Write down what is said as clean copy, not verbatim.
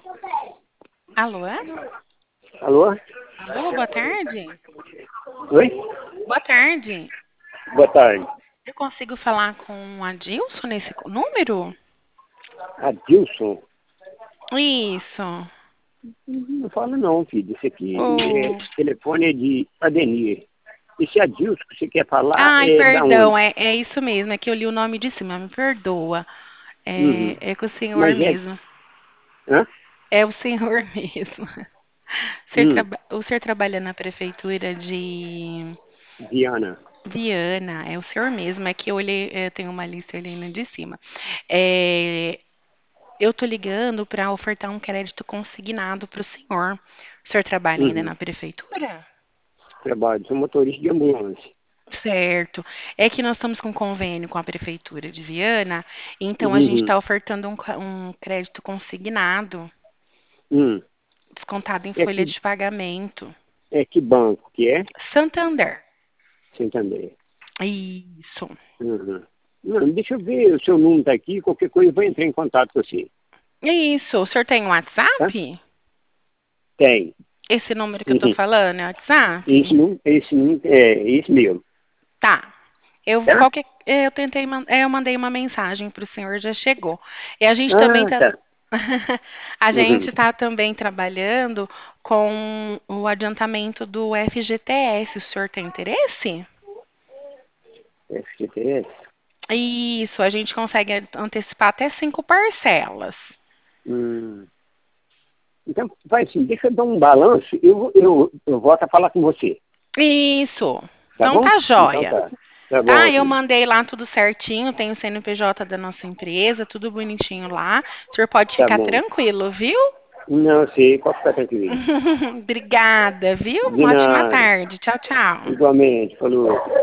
Alô? Alô? Alô, boa tarde. Oi? Boa tarde. Boa tarde. Eu consigo falar com o Adilson nesse número? Adilson? Isso. Não fala não, filho. Esse aqui Oh. telefone é de Adenir. Esse Adilson que você quer falar Ai, é da onde? perdão, é isso mesmo, é que eu li o nome de cima, me perdoa. Uhum. É com o senhor Mas é... mesmo. Hã? É o senhor mesmo. Hum. O senhor trabalha na prefeitura de Diana. Viana, é o senhor mesmo, é que eu olhei, eu tenho uma lista olhando de cima. É, eu tô ligando para ofertar um crédito consignado para o senhor. O senhor trabalha ainda Uhum. na prefeitura? Trabalho. Sou motorista de ambulância. Certo. É que nós estamos com convênio com a prefeitura de Viana, então a gente Uhum. está ofertando um crédito consignado, Hum. descontado em É folha que, de pagamento. é que banco que é? Santander. Santander. Isso. Uhum. Não, deixa eu ver. O seu número está aqui. Qualquer coisa eu vou entrar em contato com você. Isso. O senhor tem um Tá? WhatsApp? Tem. Esse número que eu tô Uhum. falando é Esse WhatsApp? número, é esse mesmo. Tá. Tá? Eu tentei, eu mandei uma mensagem para o senhor, já chegou. E a gente também Ah, tá, tá. a gente Uhum. está também trabalhando com o adiantamento do FGTS. O senhor tem interesse? FGTS. Isso, a gente consegue antecipar até 5 parcelas. Hum. Então, vai assim, deixa eu dar um balanço, eu volto a falar com você, Isso. tá Então bom? tá Então jóia. tá. Tá Tá, bom, eu filho. mandei lá tudo certinho, tem o CNPJ da nossa empresa, tudo bonitinho lá. O senhor pode Tá ficar bom. tranquilo, viu? Não sei, pode ficar tranquilo. Obrigada, viu? De Uma ótima nada. tarde. Tchau, tchau. Igualmente, falou.